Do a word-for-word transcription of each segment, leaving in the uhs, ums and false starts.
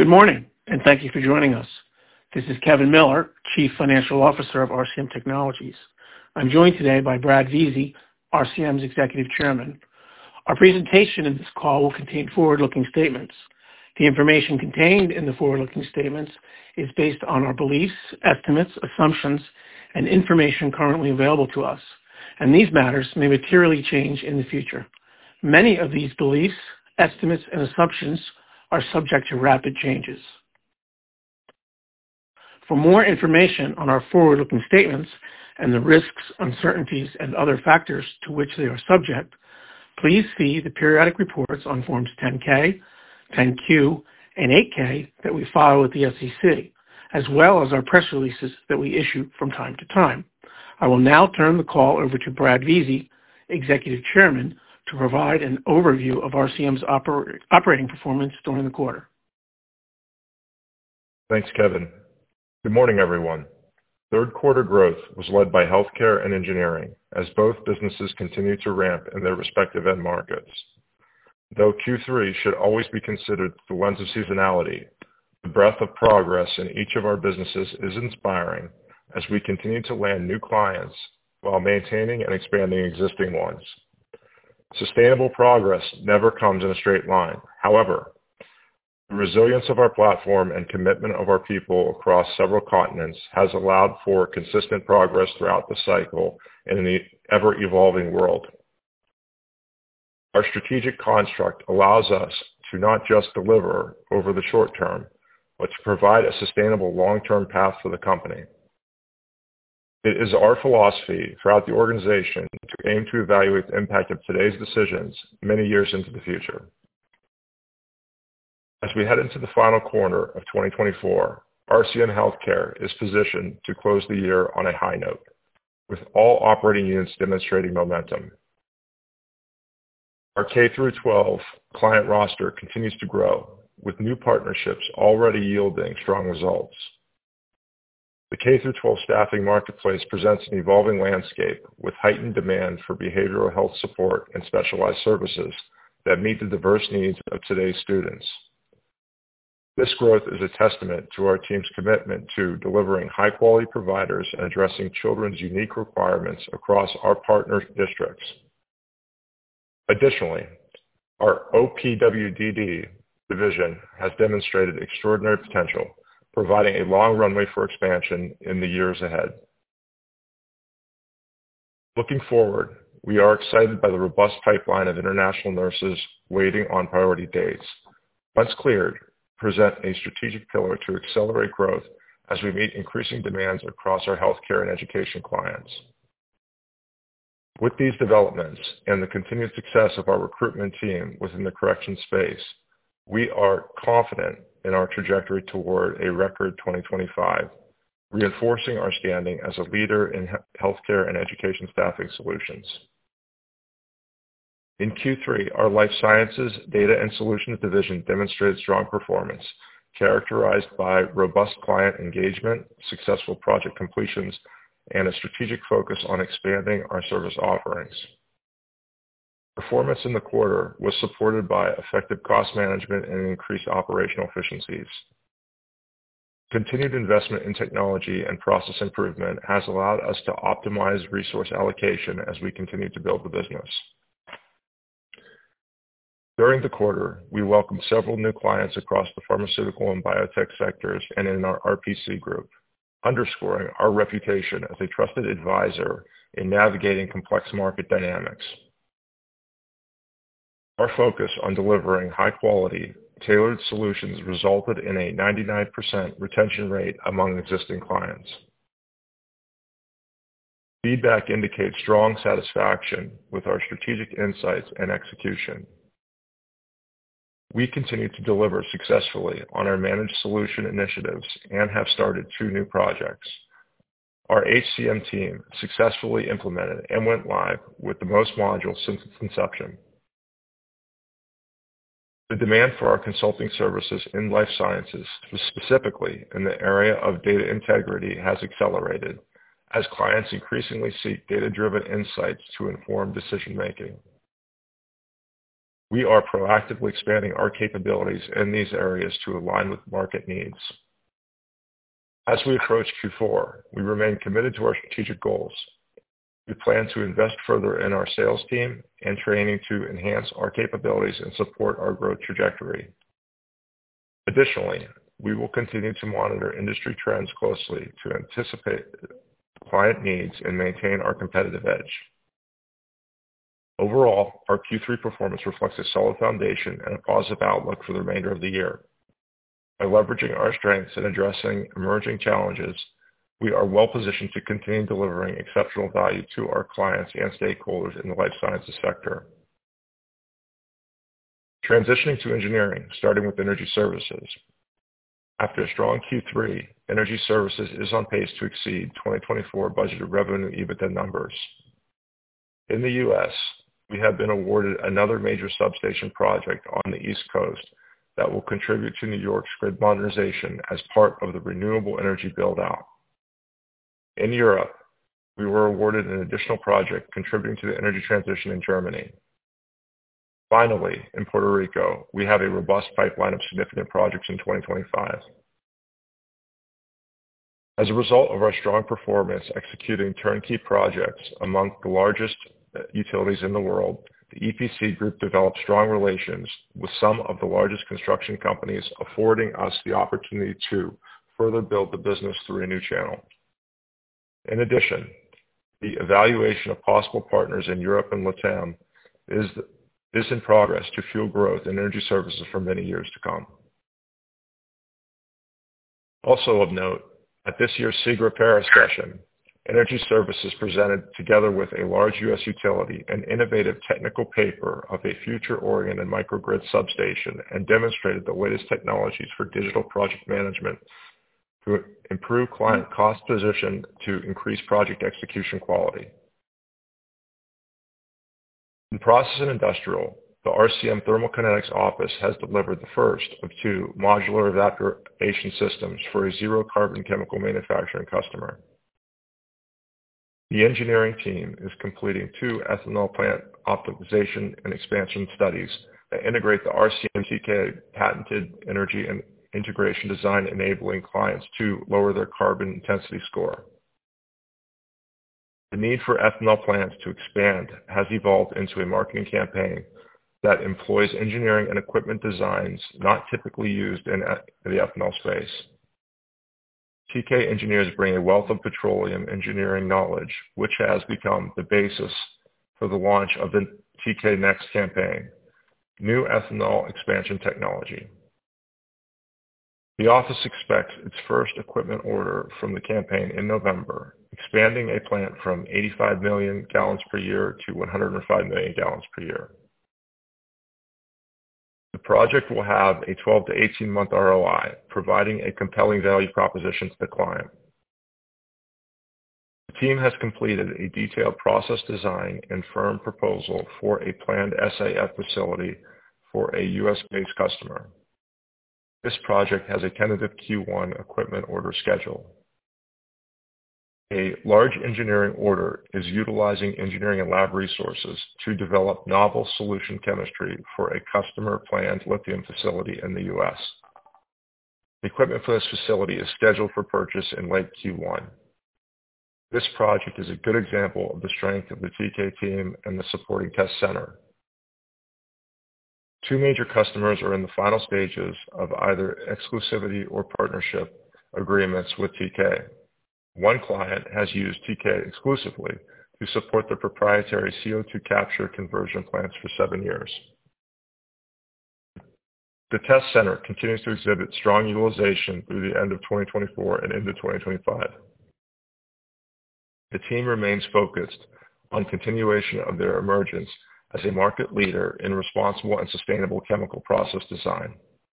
Good morning, and thank you for joining us. This is Kevin Miller, Chief Financial Officer of R C M Technologies. I'm joined today by Brad Vizi, R C M's Executive Chairman. Our presentation in this call will contain forward-looking statements. The information contained in the forward-looking statements is based on our beliefs, estimates, assumptions, and information currently available to us, and these matters may materially change in the future. Many of these beliefs, estimates, and assumptions are subject to rapid changes. For more information on our forward-looking statements and the risks, uncertainties, and other factors to which they are subject, please see the periodic reports on Forms ten K, ten Q, and eight K that we file with the S E C, as well as our press releases that we issue from time to time. I will now turn the call over to Brad Vizi, Executive Chairman, to provide an overview of R C M's oper- operating performance during the quarter. Thanks, Kevin. Good morning, everyone. Third quarter growth was led by healthcare and engineering, as both businesses continue to ramp in their respective end markets. Though Q three should always be considered through the lens of seasonality, the breadth of progress in each of our businesses is inspiring as we continue to land new clients while maintaining and expanding existing ones. Sustainable progress never comes in a straight line. However, the resilience of our platform and commitment of our people across several continents has allowed for consistent progress throughout the cycle in an ever-evolving world. Our strategic construct allows us to not just deliver over the short term, but to provide a sustainable long-term path for the company. It is our philosophy throughout the organization to aim to evaluate the impact of today's decisions many years into the future. As we head into the final quarter of twenty twenty-four, R C M Healthcare is positioned to close the year on a high note, with all operating units demonstrating momentum. Our K through twelve client roster continues to grow, with new partnerships already yielding strong results. The K through twelve staffing marketplace presents an evolving landscape with heightened demand for behavioral health support and specialized services that meet the diverse needs of today's students. This growth is a testament to our team's commitment to delivering high-quality providers and addressing children's unique requirements across our partner districts. Additionally, our O P W D D division has demonstrated extraordinary potential, providing a long runway for expansion in the years ahead. Looking forward, we are excited by the robust pipeline of international nurses waiting on priority dates. Once cleared, present a strategic pillar to accelerate growth as we meet increasing demands across our healthcare and education clients. With these developments and the continued success of our recruitment team within the correction space, we are confident in our trajectory toward a record twenty twenty-five, reinforcing our standing as a leader in healthcare and education staffing solutions. In Q three, our Life Sciences, Data and Solutions division demonstrated strong performance, characterized by robust client engagement, successful project completions, and a strategic focus on expanding our service offerings. Performance in the quarter was supported by effective cost management and increased operational efficiencies. Continued investment in technology and process improvement has allowed us to optimize resource allocation as we continue to build the business. During the quarter, we welcomed several new clients across the pharmaceutical and biotech sectors and in our R P C group, underscoring our reputation as a trusted advisor in navigating complex market dynamics. Our focus on delivering high-quality, tailored solutions resulted in a ninety-nine percent retention rate among existing clients. Feedback indicates strong satisfaction with our strategic insights and execution. We continue to deliver successfully on our managed solution initiatives and have started two new projects. Our H C M team successfully implemented and went live with the most modules since its inception. The demand for our consulting services in life sciences, specifically in the area of data integrity, has accelerated as clients increasingly seek data-driven insights to inform decision-making. We are proactively expanding our capabilities in these areas to align with market needs. As we approach Q four, we remain committed to our strategic goals. We plan to invest further in our sales team and training to enhance our capabilities and support our growth trajectory. Additionally, we will continue to monitor industry trends closely to anticipate client needs and maintain our competitive edge. Overall, our Q three performance reflects a solid foundation and a positive outlook for the remainder of the year. By leveraging our strengths and addressing emerging challenges, we are well positioned to continue delivering exceptional value to our clients and stakeholders in the life sciences sector. Transitioning to engineering, starting with energy services. After a strong Q three, energy services is on pace to exceed twenty twenty-four budgeted revenue EBITDA numbers. In the U S, we have been awarded another major substation project on the East Coast that will contribute to New York's grid modernization as part of the renewable energy build-out. In Europe, we were awarded an additional project contributing to the energy transition in Germany. Finally, in Puerto Rico, we have a robust pipeline of significant projects in twenty twenty-five. As a result of our strong performance executing turnkey projects among the largest utilities in the world, the E P C group developed strong relations with some of the largest construction companies, affording us the opportunity to further build the business through a new channel. In addition, the evaluation of possible partners in Europe and LATAM is, is in progress to fuel growth in energy services for many years to come. Also of note, at this year's SIGRA Paris session, Energy Services presented, together with a large U S utility, an innovative technical paper of a future-oriented microgrid substation and demonstrated the latest technologies for digital project management to improve client cost position to increase project execution quality. In Process and Industrial, the R C M Thermal Kinetics office has delivered the first of two modular evaporation systems for a zero-carbon chemical manufacturing customer. The engineering team is completing two ethanol plant optimization and expansion studies that integrate the R C M T K patented energy and integration design, enabling clients to lower their carbon intensity score. The need for ethanol plants to expand has evolved into a marketing campaign that employs engineering and equipment designs not typically used in the ethanol space. T K engineers bring a wealth of petroleum engineering knowledge, which has become the basis for the launch of the T K Next campaign, New Ethanol Expansion Technology. The office expects its first equipment order from the campaign in November, expanding a plant from eighty-five million gallons per year to one hundred five million gallons per year. The project will have a twelve to eighteen month R O I, providing a compelling value proposition to the client. The team has completed a detailed process design and firm proposal for a planned S A F facility for a U S-based customer. This project has a tentative Q one equipment order schedule. A large engineering order is utilizing engineering and lab resources to develop novel solution chemistry for a customer-planned lithium facility in the U S. The equipment for this facility is scheduled for purchase in late Q one. This project is a good example of the strength of the T K team and the supporting test center. Two major customers are in the final stages of either exclusivity or partnership agreements with T K. One client has used T K exclusively to support their proprietary C O two capture conversion plants for seven years. The test center continues to exhibit strong utilization through the end of twenty twenty-four and into twenty twenty-five. The team remains focused on continuation of their emergence as a market leader in responsible and sustainable chemical process design.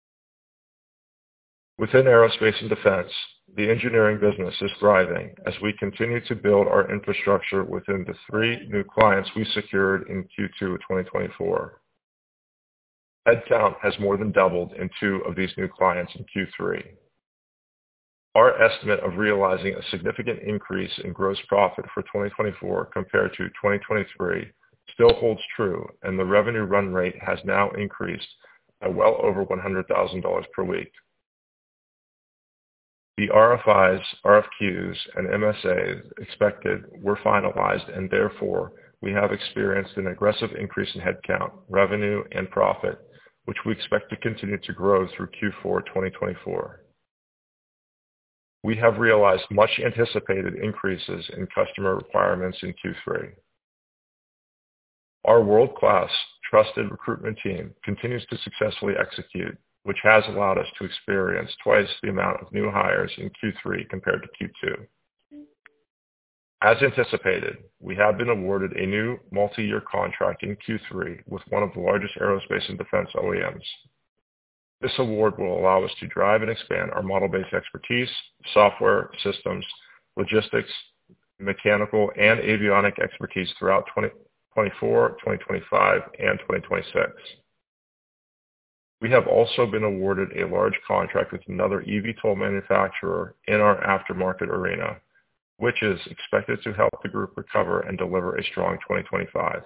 Within aerospace and defense, the engineering business is thriving as we continue to build our infrastructure within the three new clients we secured in Q two of twenty twenty-four. Headcount has more than doubled in two of these new clients in Q three. Our estimate of realizing a significant increase in gross profit for twenty twenty-four compared to twenty twenty-three still holds true, and the revenue run rate has now increased by well over one hundred thousand dollars per week. The R F Is, R F Qs, and M S As expected were finalized, and therefore we have experienced an aggressive increase in headcount, revenue, and profit, which we expect to continue to grow through Q four twenty twenty-four. We have realized much anticipated increases in customer requirements in Q three. Our world-class, trusted recruitment team continues to successfully execute, which has allowed us to experience twice the amount of new hires in Q three compared to Q two. As anticipated, we have been awarded a new multi-year contract in Q three with one of the largest aerospace and defense O E Ms. This award will allow us to drive and expand our model-based expertise, software, systems, logistics, mechanical, and avionic expertise throughout twenty twenty-four, twenty twenty-five, and twenty twenty-six. We have also been awarded a large contract with another eVTOL manufacturer in our aftermarket arena, which is expected to help the group recover and deliver a strong twenty twenty-five.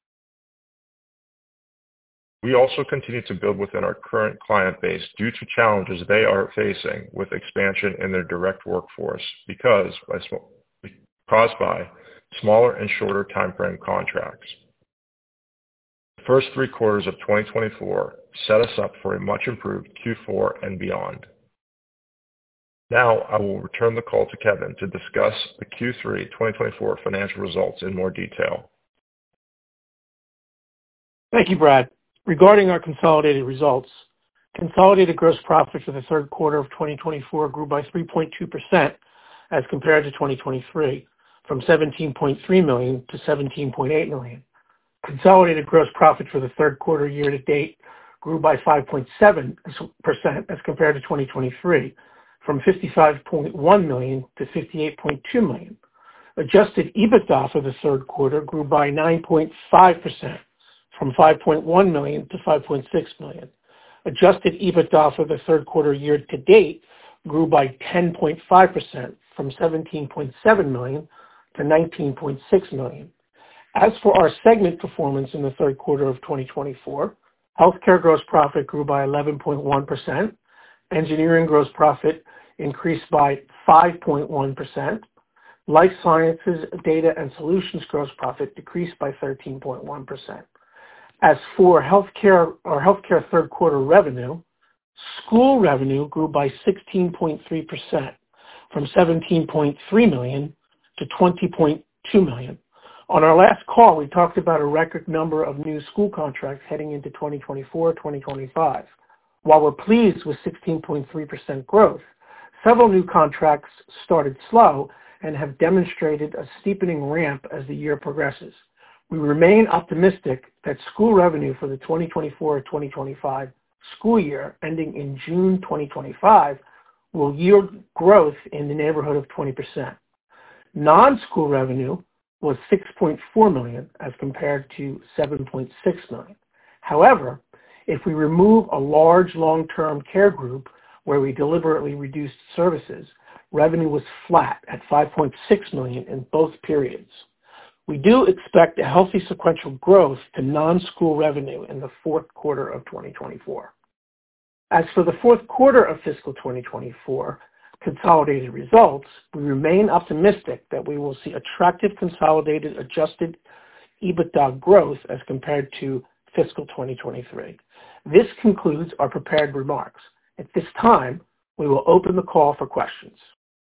We also continue to build within our current client base due to challenges they are facing with expansion in their direct workforce because by, caused by smaller and shorter timeframe contracts. The first three quarters of twenty twenty-four set us up for a much improved Q four and beyond. Now I will return the call to Kevin to discuss the Q three twenty twenty-four financial results in more detail. Thank you, Brad. Regarding our consolidated results, consolidated gross profit for the third quarter of twenty twenty-four grew by three point two percent as compared to twenty twenty-three, from seventeen point three million dollars to seventeen point eight million dollars. Consolidated gross profit for the third quarter year-to-date grew by five point seven percent as compared to twenty twenty-three, from fifty-five point one million dollars to fifty-eight point two million dollars. Adjusted EBITDA for the third quarter grew by nine point five percent, from five point one million dollars to five point six million dollars. Adjusted EBITDA for the third quarter year-to-date grew by ten point five percent, from seventeen point seven million dollars to nineteen point six million dollars. As for our segment performance in the third quarter of twenty twenty-four, healthcare gross profit grew by eleven point one percent, engineering gross profit increased by five point one percent, life sciences, data, and solutions gross profit decreased by thirteen point one percent. As for healthcare, our healthcare third quarter revenue, school revenue grew by sixteen point three percent, from seventeen point three million dollars to twenty point two million dollars. On our last call, we talked about a record number of new school contracts heading into twenty twenty-four twenty twenty-five. While we're pleased with sixteen point three percent growth, several new contracts started slow and have demonstrated a steepening ramp as the year progresses. We remain optimistic that school revenue for the twenty twenty-four twenty twenty-five school year ending in June twenty twenty-five will yield growth in the neighborhood of twenty percent. Non-school revenue was six point four million dollars as compared to seven point six million dollars. However, if we remove a large long-term care group where we deliberately reduced services, revenue was flat at five point six million dollars in both periods. We do expect a healthy sequential growth to non-school revenue in the fourth quarter of twenty twenty-four. As for the fourth quarter of fiscal twenty twenty-four consolidated results, we remain optimistic that we will see attractive consolidated adjusted EBITDA growth as compared to fiscal twenty twenty-three. This concludes our prepared remarks. At this time, we will open the call for questions.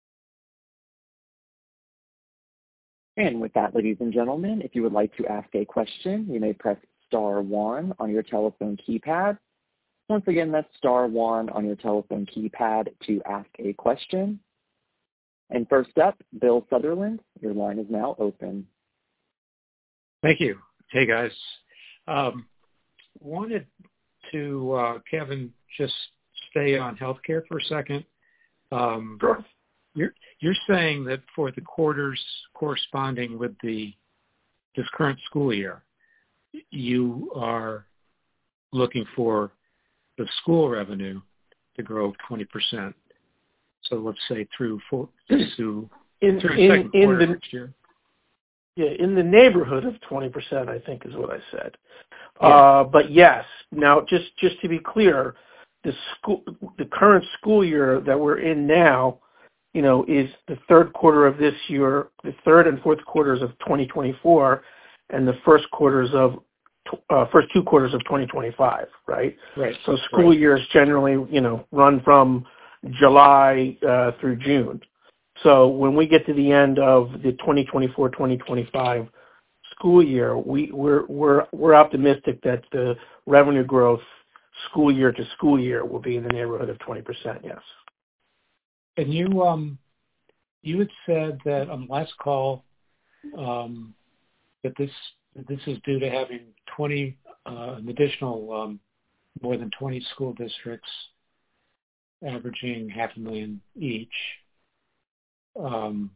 And with that, ladies and gentlemen, if you would like to ask a question, you may press star one on your telephone keypad. Once again, that's star one on your telephone keypad to ask a question. And first up, Bill Sutherland, your line is now open. Thank you. Hey, guys. Um, wanted to, uh, Kevin, just stay on healthcare for a second. Um, Sure. You're, you're saying that for the quarters corresponding with the this current school year, you are looking for the school revenue to grow twenty percent. So let's say through four, through, in, through in, second in quarter the, next year. Yeah, in the neighborhood of twenty percent, I think is what I said. Yeah. Uh, but yes, now just, just to be clear, the school, the current school year that we're in now, you know, is the third quarter of this year, the third and fourth quarters of twenty twenty-four, and the first quarters of, uh, first two quarters of twenty twenty-five, right? Right. So school right. years generally, you know, run from July uh, through June. So when we get to the end of the twenty twenty-four twenty twenty-five school year, we, we're, we're, we're optimistic that the revenue growth school year to school year will be in the neighborhood of twenty percent, yes. And you, um, you had said that on the last call um, that this this is due to having twenty, uh, an additional um, more than twenty school districts averaging half a million each. Um,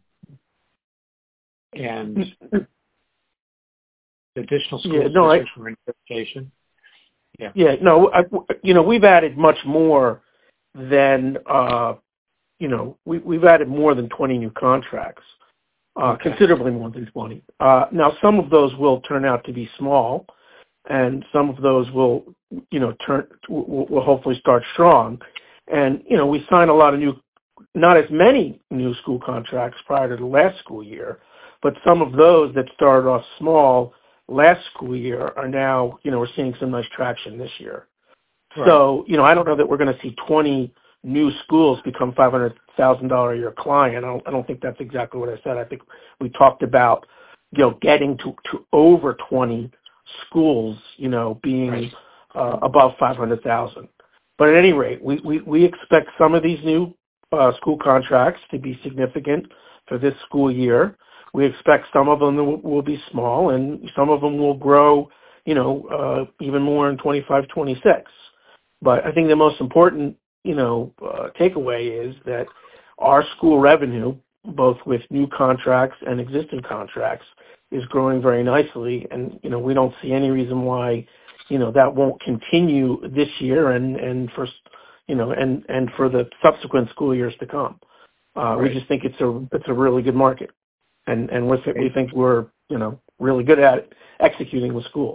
and additional school yeah, no, districts were in education. Yeah. Yeah, no, I, you know, we've added much more than, uh, you know, we, we've added more than twenty new contracts, uh, Okay. considerably more than twenty. Uh, now, some of those will turn out to be small, and some of those will, you know, turn will, will hopefully start strong. And, you know, we signed a lot of new, not as many new school contracts prior to the last school year, but some of those that started off small last school year are now, you know, we're seeing some nice traction this year. Right. So, you know, I don't know that we're going to see twenty new schools become five hundred thousand dollars a year client. I don't, I don't think that's exactly what I said. I think we talked about, you know, getting to, to over twenty schools, you know, being Right. uh, above five hundred thousand. But at any rate, we, we, we expect some of these new uh, school contracts to be significant for this school year. We expect some of them will, will be small, and some of them will grow, you know, uh, even more in twenty-five, twenty-six. But I think the most important, you know, uh, takeaway is that our school revenue, both with new contracts and existing contracts, is growing very nicely. And, you know, we don't see any reason why, you know, that won't continue this year and, and for, you know, and, and for the subsequent school years to come. Uh, Right. We just think it's a, it's a really good market. And, and with it, we think we're, you know, really good at it, executing with schools.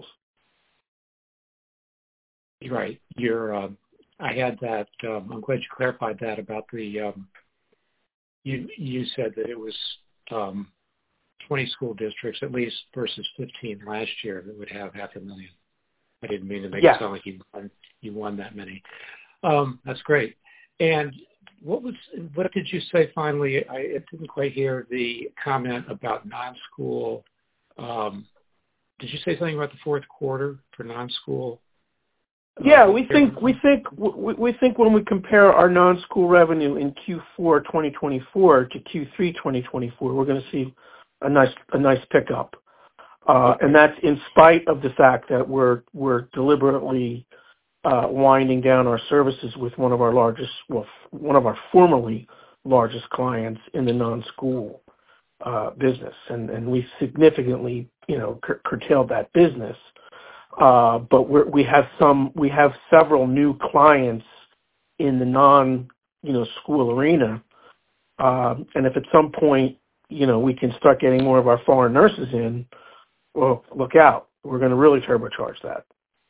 Right. You're, um, I had that, um, I'm glad you clarified that about the, um, you, you said that it was, um, twenty school districts at least versus fifteen last year that would have half a million. I didn't mean to make Yes. it sound like you won, you won that many. Um, that's great. And what was, what did you say finally? I, I didn't quite hear the comment about non-school. Um, did you say something about the fourth quarter for non-school? Yeah, uh, we think we think we, we think when we compare our non-school revenue in Q four twenty twenty-four to Q three twenty twenty-four, we're going to see a nice a nice pickup, uh, and that's in spite of the fact that we're we're deliberately uh, winding down our services with one of our largest, well, one of our formerly largest clients in the non-school uh, business, and and we significantly, you know, cur- curtailed that business. Uh, but we're, we have some, we have several new clients in the non, you know, school arena. Um, and if at some point, you know, we can start getting more of our foreign nurses in, well, look out. We're going to really turbocharge that.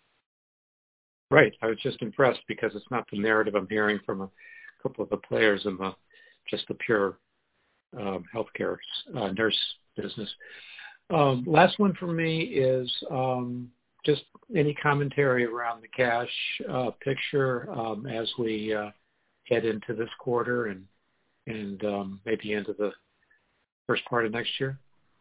Right. I was just impressed because it's not the narrative I'm hearing from a couple of the players in the, just the pure um, healthcare uh, nurse business. Um, last one for me is, um, just any commentary around the cash uh, picture um, as we uh, head into this quarter and and um, maybe into the first part of next year?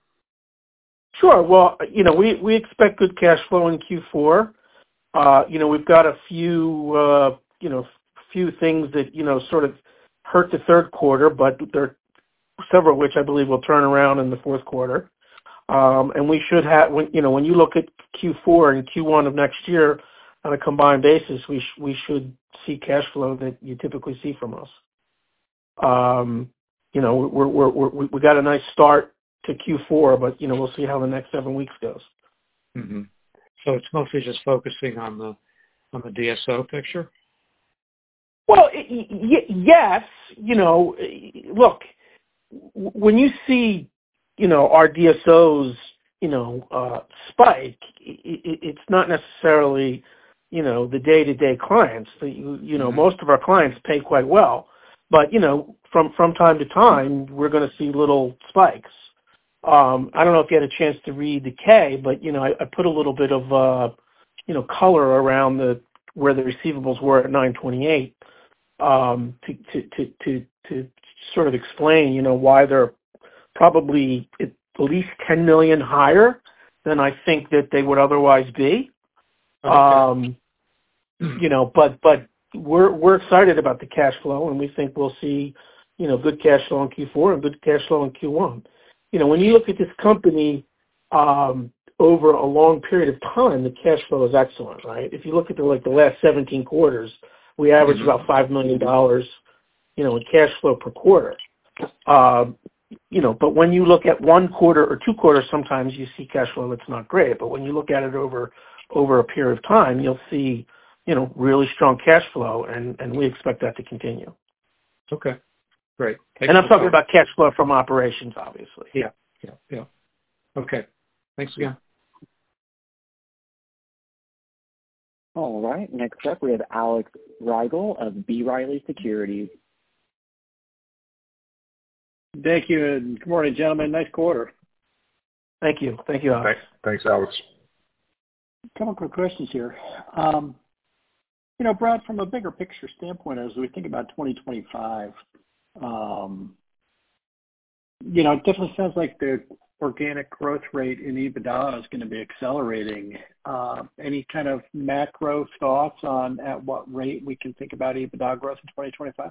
Sure. Well, you know, we, we expect good cash flow in Q four. Uh, you know, we've got a few, uh, you know, few things that, you know, sort of hurt the third quarter, but there are several of which I believe will turn around in the fourth quarter. Um, and we should have, when, you know, when you look at Q four and Q one of next year on a combined basis, we sh- we should see cash flow that you typically see from us. Um, you know, we're, we're, we're, we got a nice start to Q four, but, you know, we'll see how the next seven weeks goes. Mm-hmm. So it's mostly just focusing on the on the D S O picture? Well, y- y- yes, you know, look, when you see, you know, our D S Os, you know, uh, spike, it, it, it's not necessarily, you know, the day-to-day clients. The, you, you know, mm-hmm. most of our clients pay quite well, but, you know, from, from time to time, we're going to see little spikes. Um, I don't know if you had a chance to read the K, but, you know, I, I put a little bit of, uh, you know, color around the where the receivables were at nine twenty-eight um, to, to, to, to, to sort of explain, you know, why they're probably at least ten million dollars higher than I think that they would otherwise be. Okay. Um, you know, but but we're we're excited about the cash flow, and we think we'll see, you know, good cash flow in Q four and good cash flow in Q one. You know, when you look at this company um, over a long period of time, the cash flow is excellent, right? If you look at the like the last seventeen quarters, we average mm-hmm. about five million dollars, you know, in cash flow per quarter. Um, you know, but when you look at one quarter or two quarters, sometimes you see cash flow that's not great. But when you look at it over over a period of time, you'll see, you know, really strong cash flow, and, and we expect that to continue. Okay, great. Thanks and I'm talking about cash flow from operations, obviously. Yeah, yeah, yeah. Okay, thanks again. All right, next up we have Alex Rigel of B. Riley Securities. Thank you, and good morning, gentlemen. Nice quarter. Thank you. Thank you, Alex. Thanks, Thanks Alex. A couple quick questions here. Um, you know, Brad, from a bigger picture standpoint, as we think about twenty twenty-five, um, you know, it definitely sounds like the organic growth rate in EBITDA is going to be accelerating. Uh, any kind of macro thoughts on at what rate we can think about EBITDA growth in twenty twenty-five?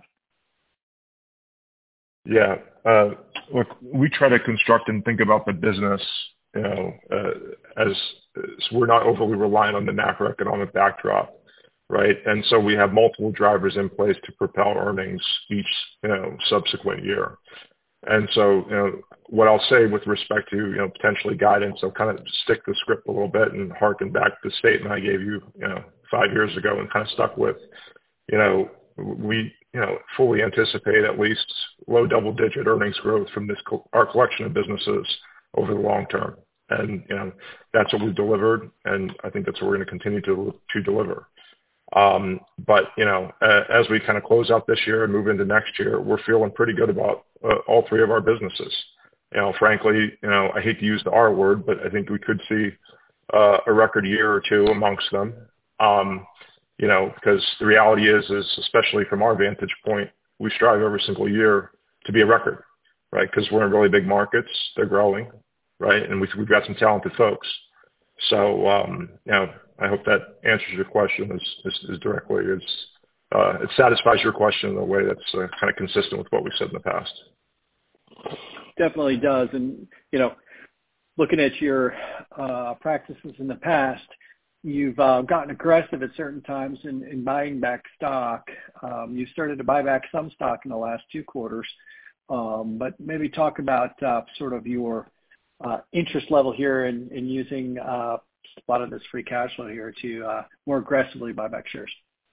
Yeah. Uh, look, we try to construct and think about the business, you know, uh, as, as we're not overly reliant on the macroeconomic backdrop, right? And so we have multiple drivers in place to propel earnings each, you know, subsequent year. And so, you know, what I'll say with respect to, you know, potentially guidance, I'll kind of stick the script a little bit and harken back to the statement I gave you, you know, five years ago and kind of stuck with, you know, we, you know, fully anticipate at least low double-digit earnings growth from this co- our collection of businesses over the long term, and you know that's what we've delivered, and I think that's what we're going to continue to to deliver. Um, but you know, uh, as we kind of close out this year and move into next year, we're feeling pretty good about uh, all three of our businesses. You know, frankly, you know, I hate to use the R word, but I think we could see uh, a record year or two amongst them. Um, You know, because the reality is, is especially from our vantage point, we strive every single year to be a record, right? Because we're in really big markets, they're growing, right? And we've, we've got some talented folks. So, um, you know, I hope that answers your question as, as, as directly as uh, it satisfies your question in a way that's uh, kind of consistent with what we've said in the past. Definitely does. And, you know, looking at your uh, practices in the past, you've uh, gotten aggressive at certain times in, in buying back stock. Um, you started to buy back some stock in the last two quarters, um, but maybe talk about uh, sort of your uh, interest level here in, in using uh, a lot of this free cash flow here to uh, more aggressively buy back shares.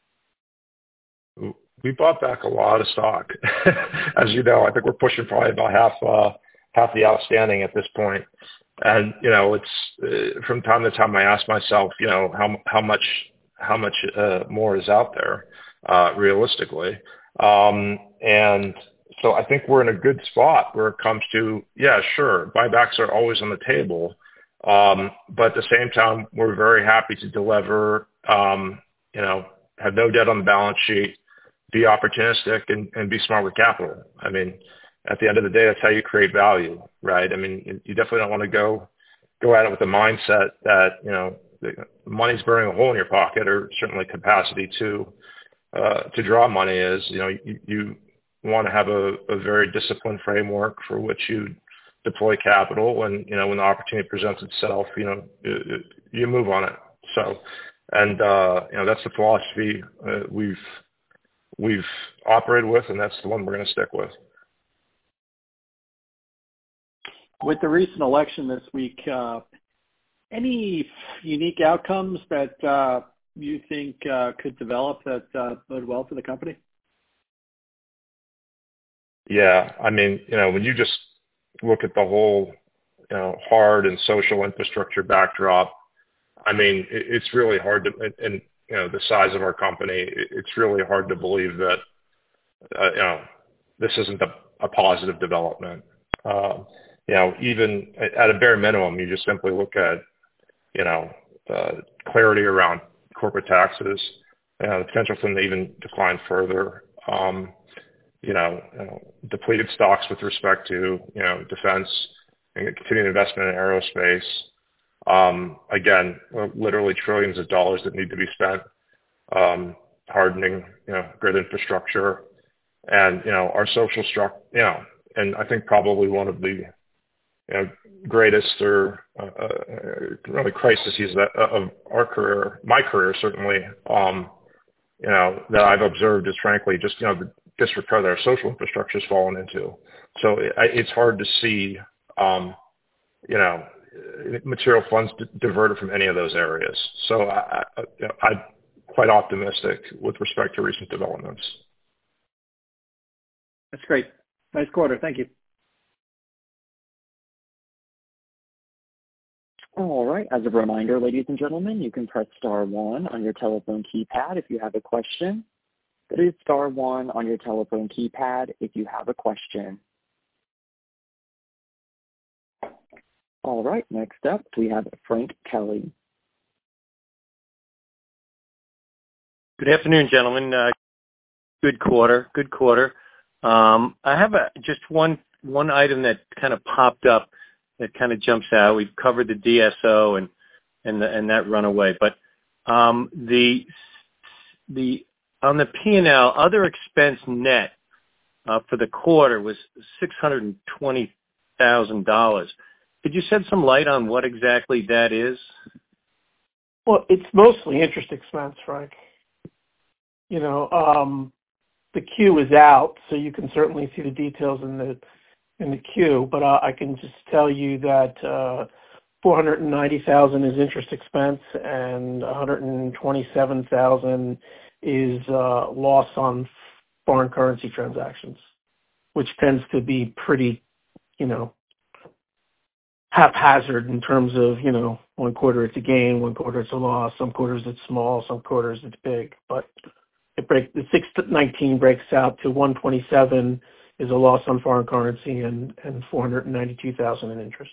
We bought back a lot of stock. As you know, I think we're pushing probably about half uh, half the outstanding at this point. And, you know, it's uh, from time to time I ask myself, you know, how how much how much uh, more is out there uh, realistically. Um, and so I think we're in a good spot where it comes to, yeah, sure, buybacks are always on the table. Um, but at the same time, we're very happy to deliver, um, you know, have no debt on the balance sheet, be opportunistic, and, and be smart with capital. I mean, at the end of the day, that's how you create value, right? I mean, you definitely don't want to go go at it with the mindset that, you know, the money's burning a hole in your pocket, or certainly capacity to uh, to draw money is. You know, you, you want to have a, a very disciplined framework for which you deploy capital, and you know, when the opportunity presents itself, you know, you, you move on it. So, and uh, you know, that's the philosophy uh, we've we've operated with, and that's the one we're going to stick with. With the recent election this week, uh, any unique outcomes that uh, you think uh, could develop that uh, bode well for the company? Yeah, I mean, you know, when you just look at the whole you know, hard and social infrastructure backdrop, I mean, it, it's really hard to, and, you know, the size of our company, it, it's really hard to believe that, uh, you know, this isn't a, a positive development. Um, you know, even at a bare minimum, you just simply look at, you know, uh, clarity around corporate taxes, you know, the potential for them to even decline further. Um, you know, you know, depleted stocks with respect to, you know, defense and continued investment in aerospace. Um, again, literally trillions of dollars that need to be spent, um, hardening, you know, grid infrastructure and, you know, our social structure, you know, and I think probably one of the, you know, greatest or uh, uh, really crises that, of our career, my career certainly, um, you know, that I've observed is frankly just, you know, the disrepair that our social infrastructure has fallen into. So it, it's hard to see, um, you know, material funds d- diverted from any of those areas. So I, I, I'm quite optimistic with respect to recent developments. That's great. Nice quarter. Thank you. All right. As a reminder, ladies and gentlemen, you can press star one on your telephone keypad if you have a question. That is star one on your telephone keypad if you have a question. All right. Next up, we have Frank Kelly. Good afternoon, gentlemen. Uh, good quarter. Good quarter. Um, I have a, just one one item that kind of popped up that kind of jumps out. We've covered the D S O and and the, and that runaway, but um, the the on the P and L, other expense net uh, for the quarter was six hundred and twenty thousand dollars. Could you shed some light on what exactly that is? Well, it's mostly interest expense, Frank. You know, um, the Q is out, so you can certainly see the details in the in the Q. But uh, I can just tell you that uh, four hundred ninety thousand dollars is interest expense, and one hundred twenty-seven thousand dollars is uh, loss on foreign currency transactions, which tends to be pretty, you know, haphazard in terms of, you know, one quarter it's a gain, one quarter it's a loss, some quarters it's small, some quarters it's big, but it break the six nineteen breaks out to one twenty-seven is a loss on foreign currency and, and four hundred ninety-two thousand in interest.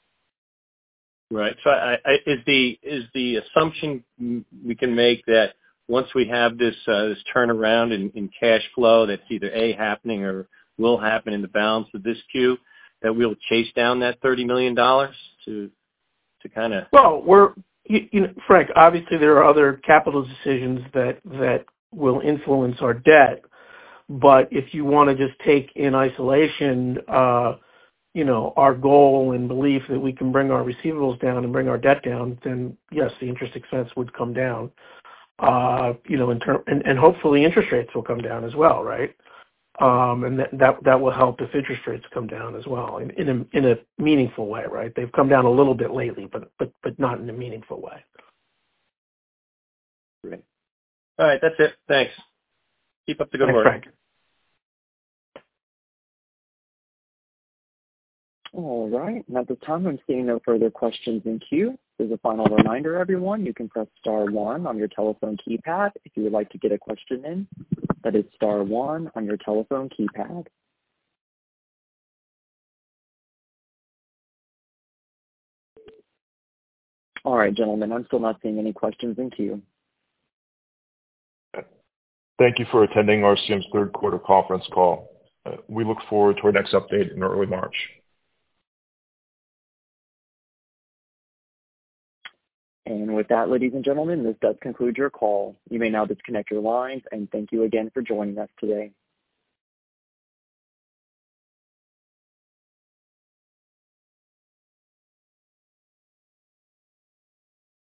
Right. So I, I, is the is the assumption we can make that once we have this uh, this turnaround in, in cash flow that's either A, happening or will happen in the balance of this Q, that we'll chase down that thirty million dollars to to kind of... Well, we're, you, you know, Frank, obviously there are other capital decisions that, that will influence our debt, but if you want to just take in isolation, uh, you know, our goal and belief that we can bring our receivables down and bring our debt down, then yes, the interest expense would come down. Uh, you know, in term, and, and hopefully interest rates will come down as well, right? Um, and that, that that will help if interest rates come down as well in, in a in a meaningful way, right? They've come down a little bit lately, but but but not in a meaningful way. Great. All right, that's it. Thanks. Keep up the good Thanks, work. Frank. All right. And at this time, I'm seeing no further questions in queue. As a final reminder, everyone, you can press star one on your telephone keypad if you would like to get a question in. That is star one on your telephone keypad. All right, gentlemen, I'm still not seeing any questions in queue. Thank you for attending R C M's third quarter conference call. Uh, we look forward to our next update in early March. And with that, ladies and gentlemen, this does conclude your call. You may now disconnect your lines, and thank you again for joining us today.